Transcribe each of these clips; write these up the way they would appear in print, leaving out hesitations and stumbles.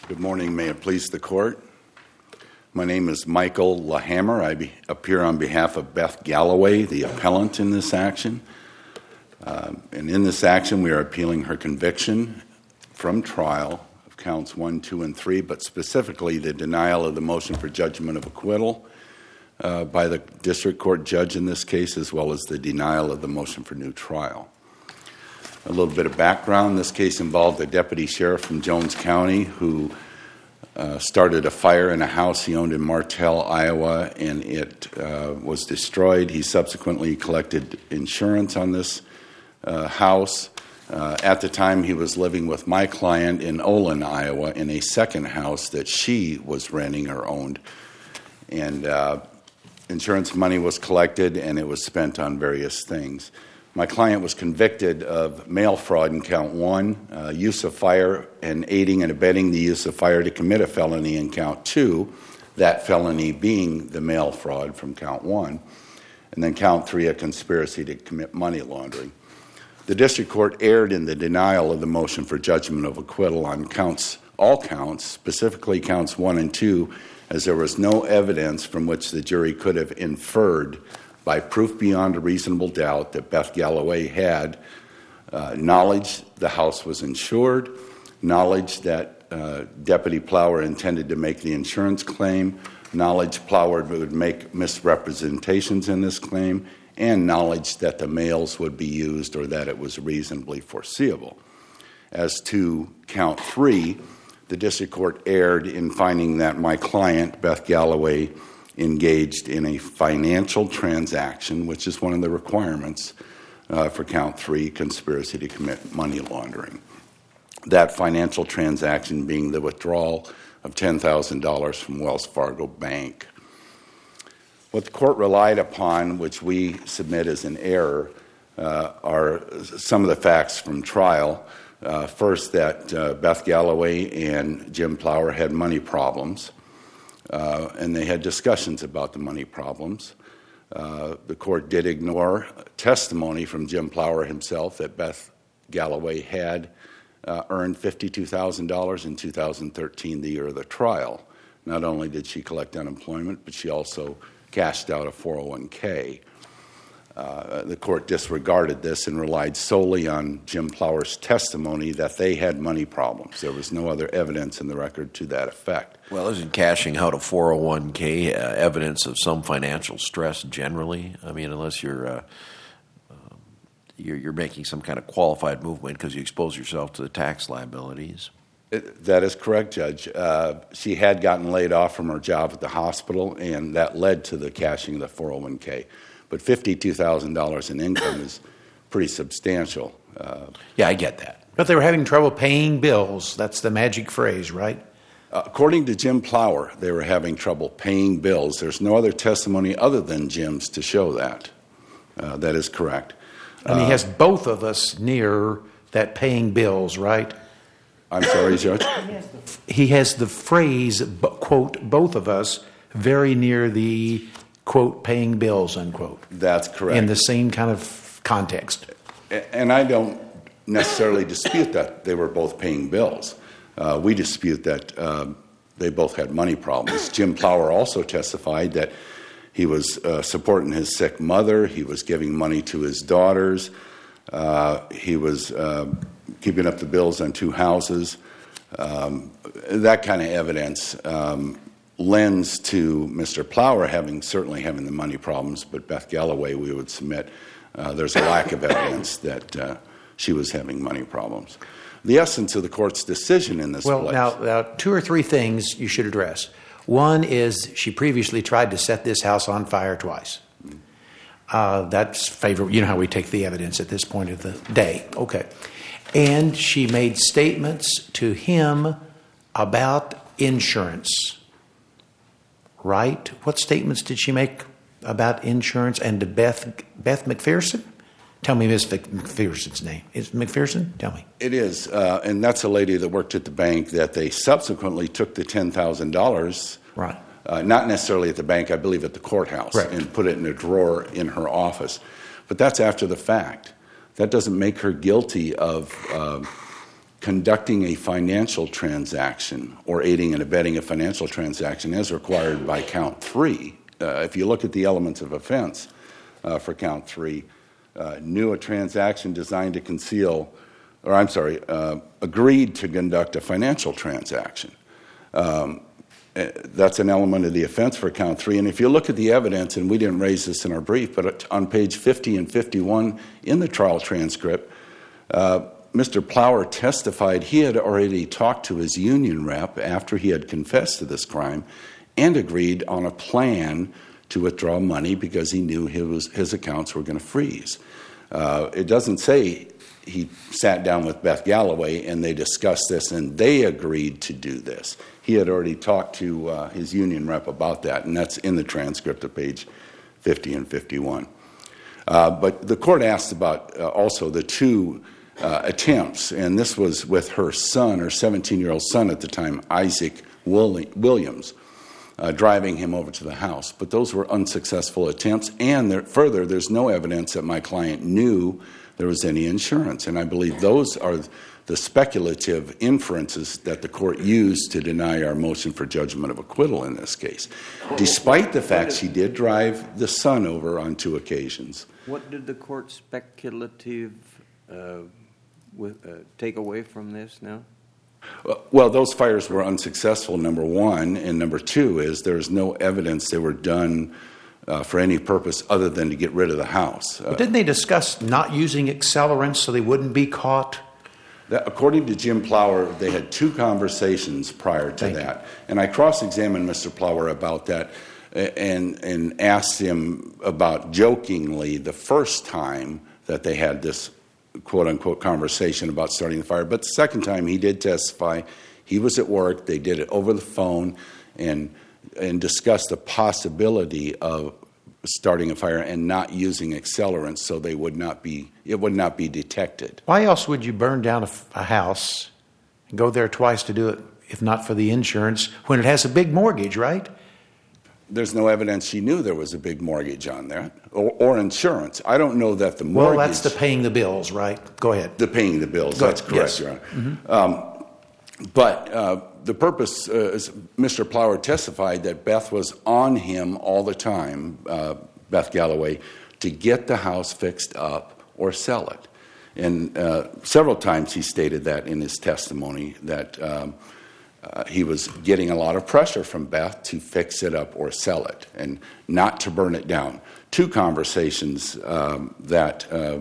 Good morning. May it please the court. My name is Michael LaHammer. I appear on behalf of Beth Galloway, the appellant in this action. And in this action, we are appealing her conviction from trial of counts 1, 2, and 3, but specifically the denial of the motion for judgment of acquittal by the district court judge in this case, as well as the denial of the motion for new trial. A little bit of background. This case involved a deputy sheriff from Jones County who started a fire in a house he owned in Martell, Iowa, and it was destroyed. He subsequently collected insurance on this house. At the time, he was living with my client in Olin, Iowa, in a second house that she was renting or owned. And insurance money was collected, and it was spent on various things. My client was convicted of mail fraud in count 1, use of fire, and aiding and abetting the use of fire to commit a felony in count 2, that felony being the mail fraud from count 1, and then count 3, a conspiracy to commit money laundering. The district court erred in the denial of the motion for judgment of acquittal on all counts, specifically counts 1 and 2, as there was no evidence from which the jury could have inferred by proof beyond a reasonable doubt that Beth Galloway had knowledge the house was insured, knowledge that Deputy Plower intended to make the insurance claim, knowledge Plower would make misrepresentations in this claim, and knowledge that the mails would be used or that it was reasonably foreseeable. As to count 3, the district court erred in finding that my client, Beth Galloway, engaged in a financial transaction, which is one of the requirements for count 3, conspiracy to commit money laundering. That financial transaction being the withdrawal of $10,000 from Wells Fargo Bank. What the court relied upon, which we submit as an error, are some of the facts from trial. First, that Beth Galloway and Jim Plower had money problems. And they had discussions about the money problems. The court did ignore testimony from Jim Plower himself that Beth Galloway had earned $52,000 in 2013, the year of the trial. Not only did she collect unemployment, but she also cashed out a 401k. The court disregarded this and relied solely on Jim Plower's testimony that they had money problems. There was no other evidence in the record to that effect. Well, isn't cashing out a 401k evidence of some financial stress generally? I mean, unless you're making some kind of qualified movement because you expose yourself to the tax liabilities. That is correct, Judge. She had gotten laid off from her job at the hospital, and that led to the cashing of the 401k. But $52,000 in income is pretty substantial. Yeah, I get that. But they were having trouble paying bills. That's the magic phrase, right? According to Jim Plower, they were having trouble paying bills. There's no other testimony other than Jim's to show that. That is correct. And he has both of us near that paying bills, right? I'm sorry, Judge? He has the phrase, quote, both of us, very near the, quote, paying bills, unquote. That's correct. In the same kind of context. And I don't necessarily dispute that they were both paying bills. We dispute that they both had money problems. Jim Plower also testified that he was supporting his sick mother. He was giving money to his daughters. He was keeping up the bills on 2 houses. That kind of evidence lends to Mr. Plower certainly having the money problems, but Beth Galloway, we would submit, there's a lack of evidence that she was having money problems. The essence of the court's decision in this place. Well, now 2 or 3 things you should address. One is she previously tried to set this house on fire twice. That's favorable. You know how we take the evidence at this point of the day. Okay. And she made statements to him about insurance. Right? What statements did she make about insurance and to Beth McPherson? Tell me Miss McPherson's name. Is it McPherson? Tell me. It is, and that's a lady that worked at the bank that they subsequently took the $10,000. Right. Not necessarily at the bank, I believe at the courthouse, right, and put it in a drawer in her office. But that's after the fact. That doesn't make her guilty of conducting a financial transaction or aiding and abetting a financial transaction as required by count 3. If you look at the elements of offense for count 3, knew a transaction designed to conceal, agreed to conduct a financial transaction. That's an element of the offense for count 3. And if you look at the evidence, and we didn't raise this in our brief, but on page 50 and 51 in the trial transcript, Mr. Plower testified he had already talked to his union rep after he had confessed to this crime and agreed on a plan to withdraw money because he knew his accounts were going to freeze. It doesn't say he sat down with Beth Galloway and they discussed this and they agreed to do this. He had already talked to his union rep about that, and that's in the transcript of page 50 and 51. But the court asked about also the 2 attempts, and this was with her son, her 17-year-old son at the time, Isaac Williams, driving him over to the house. But those were unsuccessful attempts, and further, there's no evidence that my client knew there was any insurance. And I believe those are the speculative inferences that the court used to deny our motion for judgment of acquittal in this case, despite the fact she did drive the son over on 2 occasions. What did the court speculative take away from this now? Well, those fires were unsuccessful, number 1, and number 2 is there's no evidence they were done for any purpose other than to get rid of the house. But didn't they discuss not using accelerants so they wouldn't be caught? According to Jim Plower, they had 2 conversations prior to that. And I cross-examined Mr. Plower about that and asked him about jokingly the first time that they had this quote-unquote conversation about starting the fire. But the second time he did testify. He was at work. They did it over the phone and discussed the possibility of starting a fire and not using accelerants so it would not be detected. Why else would you burn down a house and go there twice to do it, if not for the insurance, when it has a big mortgage, right? There's no evidence she knew there was a big mortgage on there or insurance. I don't know that the mortgage... Well, that's the paying the bills, right? Go ahead. The paying the bills, that's correct, yes. Your Honor. Mm-hmm. But the purpose, is Mr. Plower testified that Beth was on him all the time, Beth Galloway, to get the house fixed up or sell it. And several times he stated that in his testimony, that he was getting a lot of pressure from Beth to fix it up or sell it and not to burn it down. 2 conversations that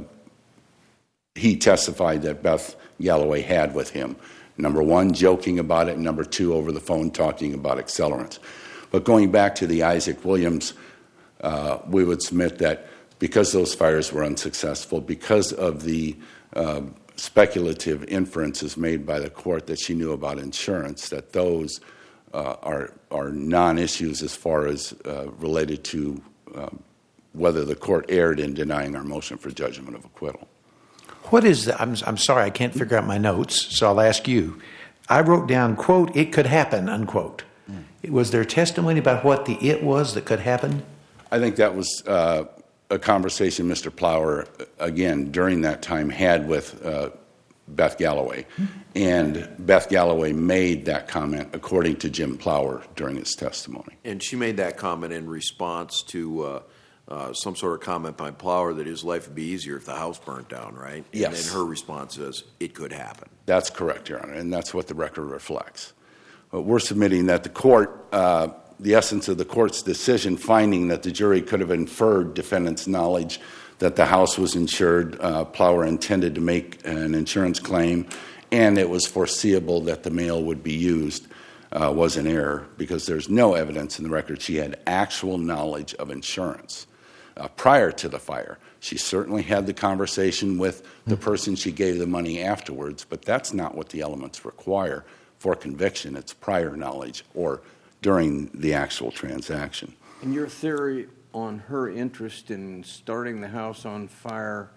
he testified that Beth Galloway had with him. Number 1, joking about it, and number 2, over the phone talking about accelerants. But going back to the Isaac Williams, we would submit that because those fires were unsuccessful, because of the speculative inferences made by the court that she knew about insurance, that those are non-issues as far as related to whether the court erred in denying our motion for judgment of acquittal. What is the, I'm sorry, I can't figure out my notes, so I'll ask you. I wrote down, quote, "it could happen," unquote. Was there testimony about what the it was that could happen? I think that was a conversation Mr. Plower, again, during that time had with Beth Galloway. And Beth Galloway made that comment, according to Jim Plower, during his testimony. And she made that comment in response to some sort of comment by Plower that his life would be easier if the house burnt down, right? Yes. And then her response is, it could happen. That's correct, Your Honor, and that's what the record reflects. But we're submitting that the court, the essence of the court's decision, finding that the jury could have inferred defendant's knowledge that the house was insured, Plower intended to make an insurance claim, and it was foreseeable that the mail would be used, was an error, because there's no evidence in the record she had actual knowledge of insurance prior to the fire. She certainly had the conversation with the person she gave the money afterwards, but that's not what the elements require for conviction. It's prior knowledge or during the actual transaction. And your theory on her interest in starting the house on fire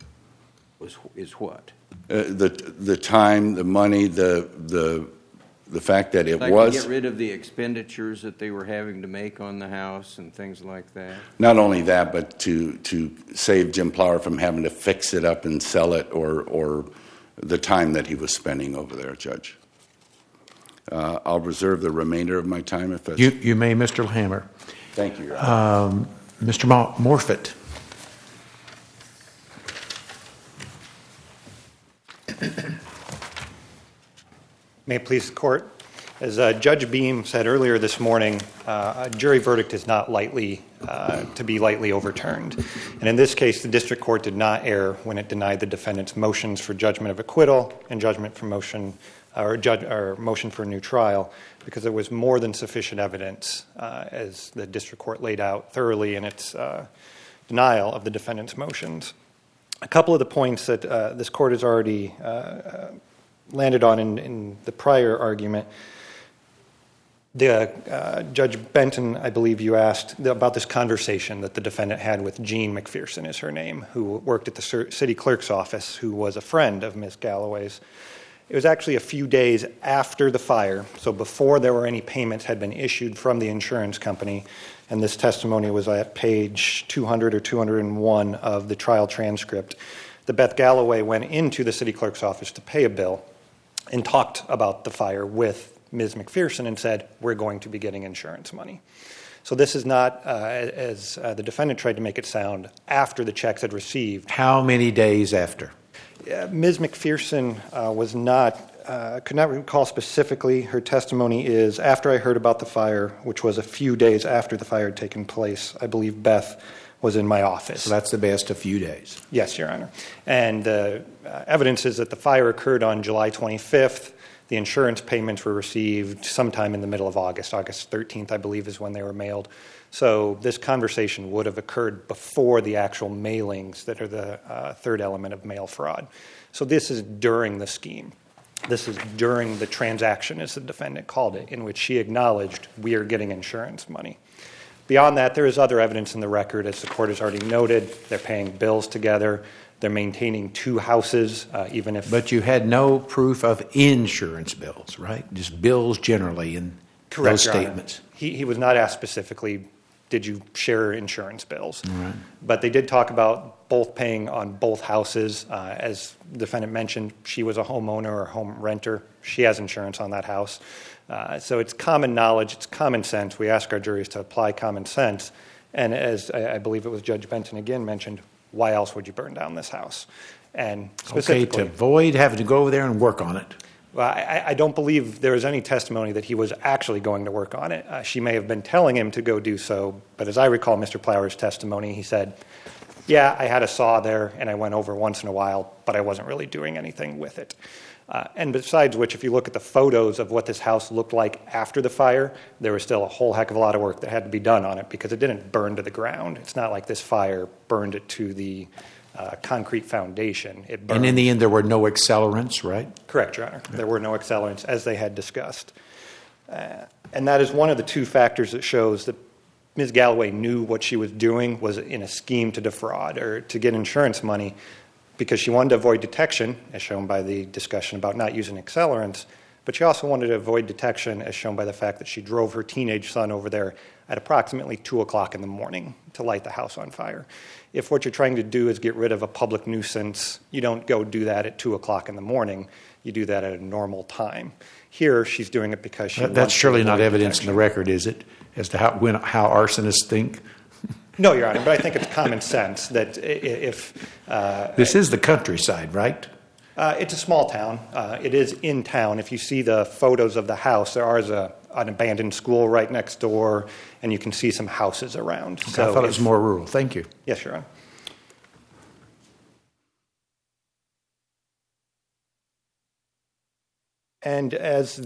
is what? The time, the money, the fact that it like was... to get rid of the expenditures that they were having to make on the house and things like that? Not only that, but to save Jim Plower from having to fix it up and sell it or the time that he was spending over there, Judge. I'll reserve the remainder of my time if that's... You may, Mr. Hammer. Thank you, Your Honor. Mr. Morfitt. May it please the Court. As Judge Beam said earlier this morning, a jury verdict is not lightly to be lightly overturned. And in this case, the district court did not err when it denied the defendant's motions for judgment of acquittal and judgment for motion for a new trial, because there was more than sufficient evidence, as the district court laid out thoroughly in its denial of the defendant's motions. A couple of the points that this court has already landed on in the prior argument. Judge Benton, I believe you asked about this conversation that the defendant had with Jean McPherson, is her name, who worked at the city clerk's office, who was a friend of Ms. Galloway's. It was actually a few days after the fire, so before there were any payments had been issued from the insurance company, and this testimony was at page 200 or 201 of the trial transcript, that Beth Galloway went into the city clerk's office to pay a bill and talked about the fire with Ms. McPherson and said, we're going to be getting insurance money. So this is not, as the defendant tried to make it sound, after the checks had received. How many days after? Ms. McPherson could not recall specifically. Her testimony is, after I heard about the fire, which was a few days after the fire had taken place, I believe Beth was in my office. So that's the best a few days. Yes, Your Honor. And the evidence is that the fire occurred on July 25th. The insurance payments were received sometime in the middle of August. August 13th, I believe, is when they were mailed. So this conversation would have occurred before the actual mailings that are the third element of mail fraud. So this is during the scheme. This is during the transaction, as the defendant called it, in which she acknowledged we are getting insurance money. Beyond that, there is other evidence in the record. As the court has already noted, they're paying bills together. They're maintaining two houses, even if... But you had no proof of insurance bills, right? Just bills generally in those statements. He was not asked specifically, did you share insurance bills? Right. But they did talk about both paying on both houses. As the defendant mentioned, she was a homeowner or home renter. She has insurance on that house. So it's common knowledge, it's common sense. We ask our juries to apply common sense. And as I believe it was Judge Benton again mentioned, why else would you burn down this house? And specifically, to avoid having to go over there and work on it. Well, I don't believe there is any testimony that he was actually going to work on it. She may have been telling him to go do so, but as I recall Mr. Plower's testimony, he said, yeah, I had a saw there and I went over once in a while, but I wasn't really doing anything with it. And besides which, if you look at the photos of what this house looked like after the fire, there was still a whole heck of a lot of work that had to be done on it because it didn't burn to the ground. It's not like this fire burned it to the concrete foundation. It burned. And in the end, there were no accelerants, right? Correct, Your Honor. There were no accelerants, as they had discussed. And that is one of the two factors that shows that Ms. Galloway knew what she was doing was in a scheme to defraud or to get insurance money because she wanted to avoid detection, as shown by the discussion about not using accelerants, but she also wanted to avoid detection, as shown by the fact that she drove her teenage son over there at approximately 2 o'clock in the morning to light the house on fire. If what you're trying to do is get rid of a public nuisance, you don't go do that at 2 o'clock in the morning. You do that at a normal time. Here, she's doing it because she wants That's surely to not avoid evidence detection. in the record, is it, as to how arsonists think? No, Your Honor, but I think it's common sense that if... This is the countryside, right? It's a small town. It is in town. If you see the photos of the house, there is an abandoned school right next door, and you can see some houses around. Okay, I thought it was more rural. Thank you. Yes, Your Honor. And as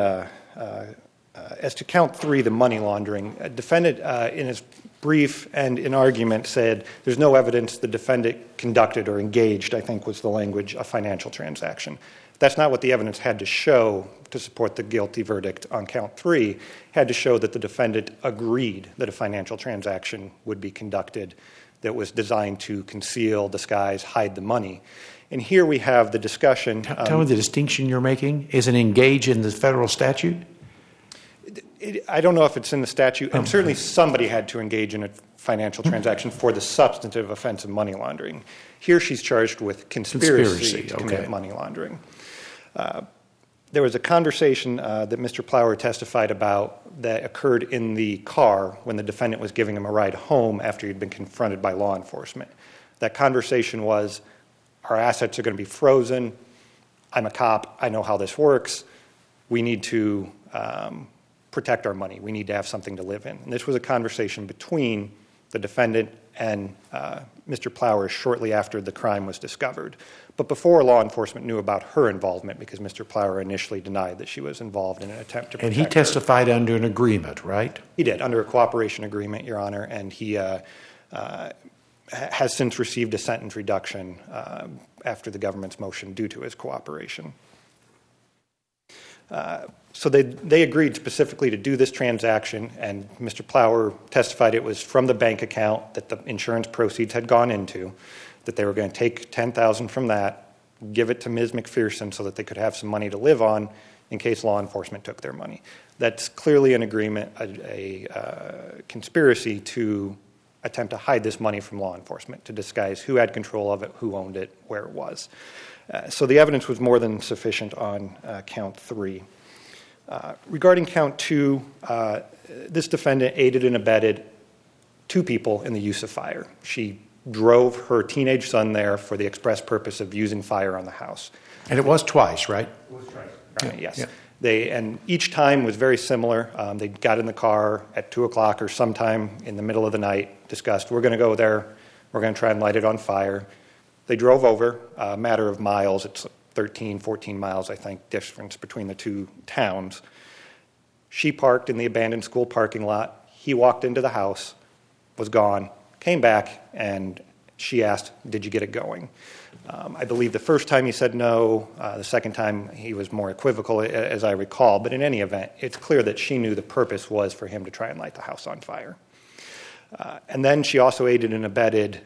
to count 3, the money laundering, a defendant in his brief and in argument said there's no evidence the defendant conducted or engaged, I think was the language, a financial transaction. That's not what the evidence had to show to support the guilty verdict on count 3. It had to show that the defendant agreed that a financial transaction would be conducted that was designed to conceal, disguise, hide the money. And here we have the discussion. Tell me the distinction you're making. Is it engage in the federal statute? I don't know if it's in the statute, and certainly somebody had to engage in a financial transaction for the substantive offense of money laundering. Here she's charged with conspiracy to commit money laundering. There was a conversation that Mr. Plower testified about that occurred in the car when the defendant was giving him a ride home after he'd been confronted by law enforcement. That conversation was, our assets are going to be frozen. I'm a cop. I know how this works. We need to protect our money. We need to have something to live in. And this was a conversation between the defendant and Mr. Plower shortly after the crime was discovered, but before law enforcement knew about her involvement, because Mr. Plower initially denied that she was involved in an attempt to protect her. And he testified under an agreement, right? He did, under a cooperation agreement, Your Honor, and he has since received a sentence reduction after the government's motion due to his cooperation. So they agreed specifically to do this transaction, and Mr. Plower testified it was from the bank account that the insurance proceeds had gone into, that they were going to take $10,000 from that, give it to Ms. McPherson so that they could have some money to live on in case law enforcement took their money. That's clearly an agreement, a conspiracy to attempt to hide this money from law enforcement, to disguise who had control of it, who owned it, where it was. So the evidence was more than sufficient on count 3. Regarding count 2, this defendant aided and abetted 2 people in the use of fire. She drove her teenage son there for the express purpose of using fire on the house. And it was twice, right? It was twice. Yes. Yeah. And each time was very similar. They got in the car at 2 o'clock or sometime in the middle of the night, discussed, we're going to go there, we're going to try and light it on fire. They drove over, a matter of miles. It's 13, 14 miles, I think, difference between the 2 towns. She parked in the abandoned school parking lot. He walked into the house, was gone, came back, and she asked, did you get it going? I believe the first time he said no. The second time he was more equivocal, as I recall. But in any event, it's clear that she knew the purpose was for him to try and light the house on fire. And then she also aided and abetted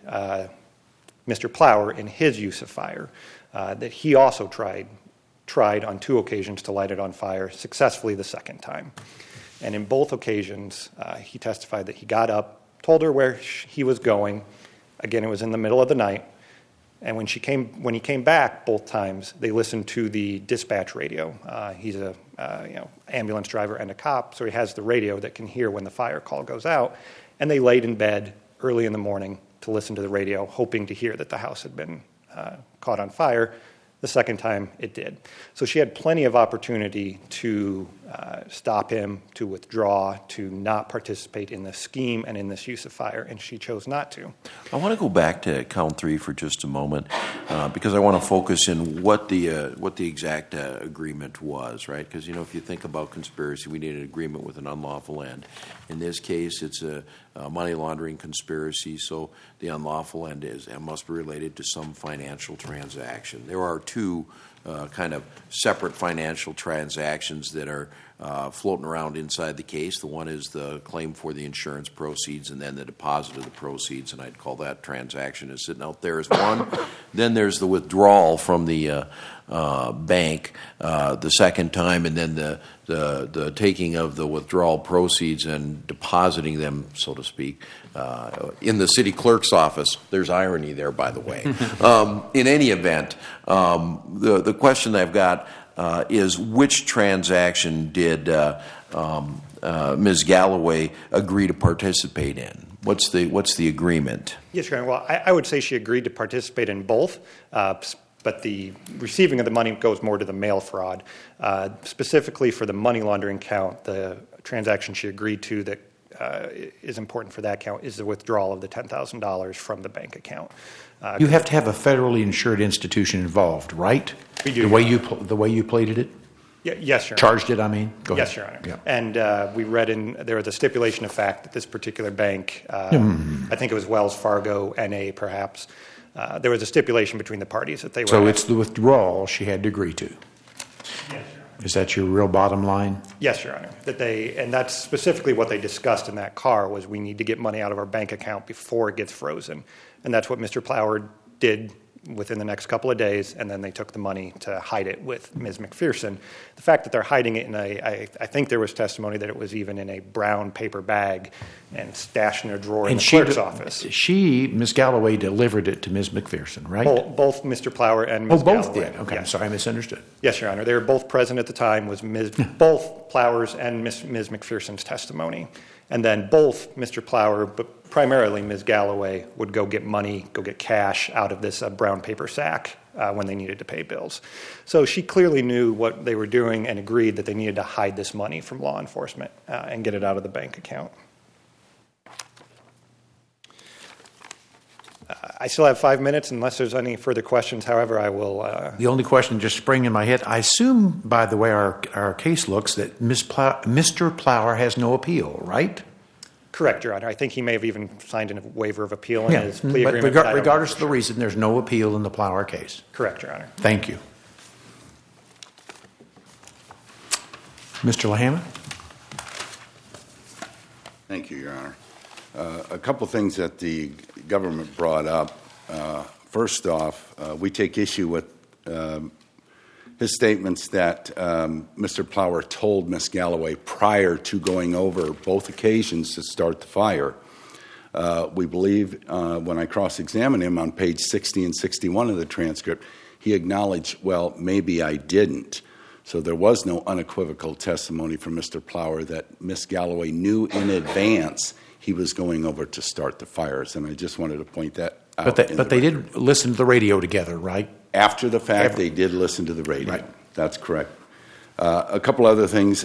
Mr. Plower in his use of fire, that he also tried on 2 occasions to light it on fire, successfully the second time. And in both occasions, he testified that he got up, told her where he was going. Again, it was in the middle of the night. And when he came back both times, they listened to the dispatch radio. He's a ambulance driver and a cop, so he has the radio that can hear when the fire call goes out. And they laid in bed early in the morning to listen to the radio, hoping to hear that the house had been caught on fire. The second time, it did. So she had plenty of opportunity to stop him, to withdraw, to not participate in the scheme and in this use of fire, and she chose not to. I want to go back to count 3 for just a moment because I want to focus in what the exact agreement was, right? Because, if you think about conspiracy, we need an agreement with an unlawful end. In this case, it's a money laundering conspiracy, so the unlawful end must be related to some financial transaction. There are 2 kind of separate financial transactions that are floating around inside the case. The one is the claim for the insurance proceeds and then the deposit of the proceeds, and I'd call that transaction as sitting out there as one. Then there's the withdrawal from the bank the second time, and then the taking of the withdrawal proceeds and depositing them, so to speak, in the city clerk's office. There's irony there, by the way. In any event, the question I've got is which transaction did Ms. Galloway agree to participate in? What's the agreement? Yes, Your Honor. Well, I would say she agreed to participate in both, but the receiving of the money goes more to the mail fraud. Specifically for the money laundering count, the transaction she agreed to that is important for that count is the withdrawal of the $10,000 from the bank account. You have to have a federally insured institution involved, right? We do. The way you pleaded it? Yes, Your Honor. Charged it, I mean? Go ahead. Yes, Your Honor. Yeah. And we read there was a stipulation of fact that this particular bank, I think it was Wells Fargo, N.A. perhaps, there was a stipulation between the parties that they were... So it's the withdrawal she had to agree to. Yes, Your Honor. Is that your real bottom line? Yes, Your Honor. And that's specifically what they discussed in that car was we need to get money out of our bank account before it gets frozen. And that's what Mr. Plower did within the next couple of days, and then they took the money to hide it with Ms. McPherson. The fact that they're hiding it in I think there was testimony that it was even in a brown paper bag and stashed in a drawer in the clerk's office. Ms. Galloway delivered it to Ms. McPherson, right? Both Mr. Plower and Ms. Galloway. Both did. Okay, yes. I'm sorry, I misunderstood. Yes, Your Honor. They were both present at the time. Was both Plowers and Ms. McPherson's testimony, and then both Mr. Plower, but primarily Ms. Galloway, would go get money, go get cash out of this brown paper sack when they needed to pay bills. So she clearly knew what they were doing and agreed that they needed to hide this money from law enforcement and get it out of the bank account. I still have 5 minutes unless there's any further questions. However, I will... The only question just sprang in my head. I assume, by the way our case looks, that Mr. Plower has no appeal, right? Correct, Your Honor. I think he may have even signed a waiver of appeal in his plea but agreement. regardless of the reason, there's no appeal in the Plower case. Correct, Your Honor. Thank you. Mr. Lahammer? Thank you, Your Honor. A couple things that the government brought up. First off, we take issue with his statements that Mr. Plower told Ms. Galloway prior to going over both occasions to start the fire. We believe when I cross-examined him on page 60 and 61 of the transcript, he acknowledged, well, maybe I didn't. So there was no unequivocal testimony from Mr. Plower that Ms. Galloway knew in advance he was going over to start the fires. And I just wanted to point that out. But they did listen to the radio together, right? After the fact, they did listen to the radio. Right. That's correct. A couple other things.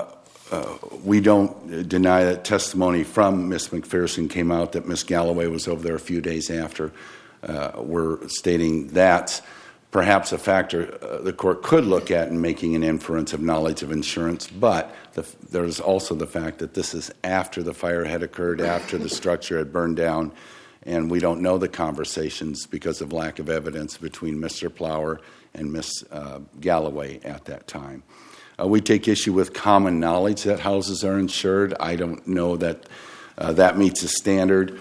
We don't deny that testimony from Ms. McPherson came out that Ms. Galloway was over there a few days after. We're stating that's perhaps a factor the court could look at in making an inference of knowledge of insurance, but there's also the fact that this is after the fire had occurred, after the structure had burned down, and we don't know the conversations because of lack of evidence between Mr. Plower and Ms. Galloway at that time. We take issue with common knowledge that houses are insured. I don't know that that meets a standard.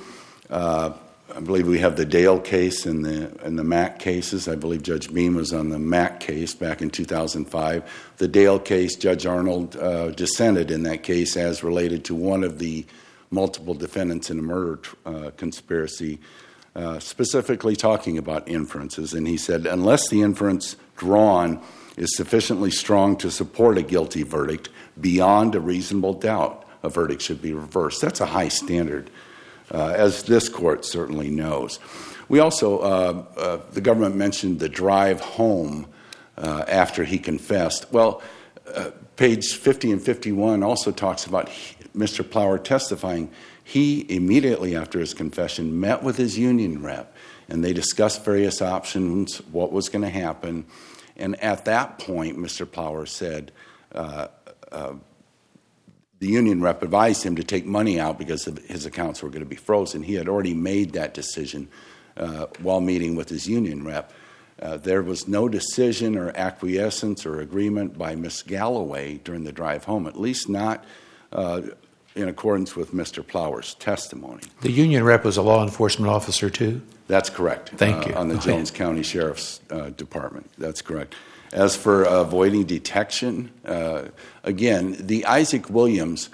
I believe we have the Dale case and the Mack cases. I believe Judge Beam was on the Mack case back in 2005. The Dale case, Judge Arnold dissented in that case as related to one of the multiple defendants in a murder conspiracy, specifically talking about inferences. And he said, unless the inference drawn is sufficiently strong to support a guilty verdict beyond a reasonable doubt, a verdict should be reversed. That's a high standard, as this court certainly knows. We also, the government mentioned the drive home after he confessed. Well, page 50 and 51 also talks about Mr. Plower testifying. He, immediately after his confession, met with his union rep, and they discussed various options, what was going to happen. And at that point, Mr. Plower said the union rep advised him to take money out because his accounts were going to be frozen. He had already made that decision while meeting with his union rep. There was no decision or acquiescence or agreement by Ms. Galloway during the drive home, at least not in accordance with Mr. Plower's testimony. The union rep was a law enforcement officer, too? That's correct. Thank you. On the Jones County Sheriff's Department. That's correct. As for avoiding detection, again, the Isaac Williams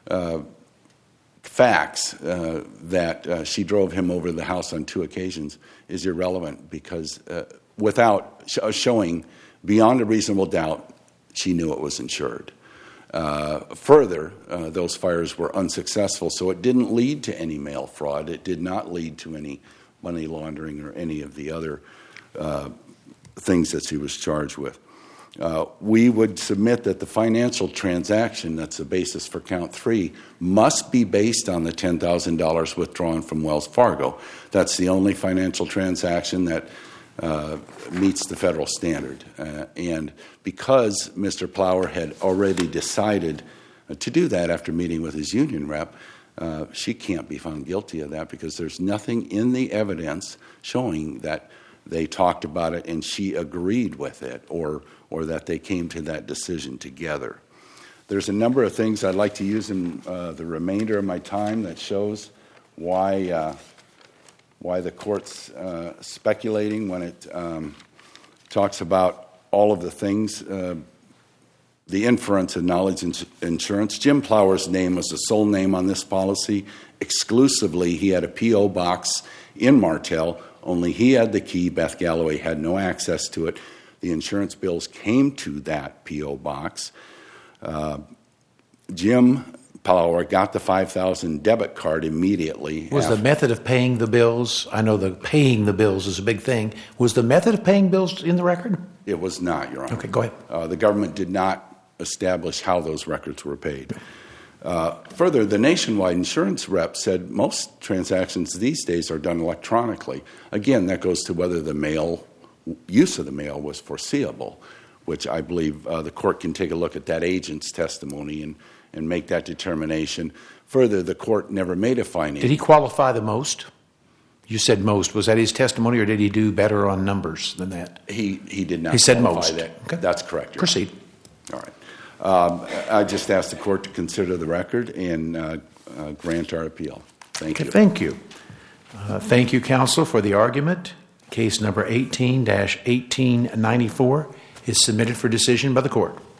facts that she drove him over the house on 2 occasions is irrelevant because without showing beyond a reasonable doubt, she knew it was insured. Further, those fires were unsuccessful, so it didn't lead to any mail fraud. It did not lead to any money laundering or any of the other things that she was charged with. We would submit that the financial transaction that's the basis for count 3 must be based on the $10,000 withdrawn from Wells Fargo. That's the only financial transaction that meets the federal standard. And because Mr. Plower had already decided to do that after meeting with his union rep, she can't be found guilty of that because there's nothing in the evidence showing that they talked about it and she agreed with it or that they came to that decision together. There's a number of things I'd like to use in the remainder of my time that shows why why the court's speculating when it talks about all of the things, the inference of knowledge insurance. Jim Plower's name was the sole name on this policy. Exclusively, he had a P.O. box in Martell. Only he had the key. Beth Galloway had no access to it. The insurance bills came to that P.O. box. Jim Plower got the $5,000 debit card immediately. Was the method of paying the bills, I know the paying the bills is a big thing, was the method of paying bills in the record? It was not, Your Honor. Okay, go ahead. The government did not establish how those records were paid. Further, the nationwide insurance rep said most transactions these days are done electronically. Again, that goes to whether the use of the mail was foreseeable, which I believe the court can take a look at that agent's testimony and make that determination. Further, the court never made a finding. Did he qualify the most? You said most. Was that his testimony, or did he do better on numbers than that? He did not. He said qualify most. That. Okay. That's correct. Your Proceed. Honor. All right. I just asked the court to consider the record and grant our appeal. Thank you. Thank you. Thank you, counsel, for the argument. Case number 18-1894 is submitted for decision by the court.